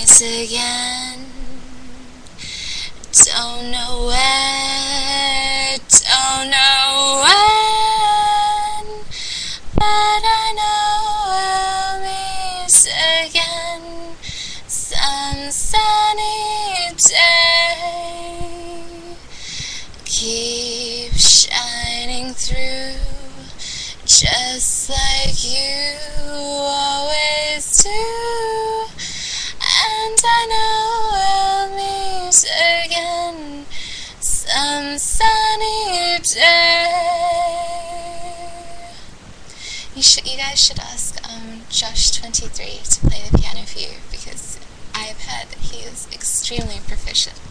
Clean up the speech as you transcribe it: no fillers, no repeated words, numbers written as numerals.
rise again. Don't know where, don't know when, but I know we'll meet again some sunny day. Keep shining through, just like you always do. And I know we'll meet again some sunny day. You guys should ask Josh23 to play the piano for you, because I've heard that he is extremely proficient.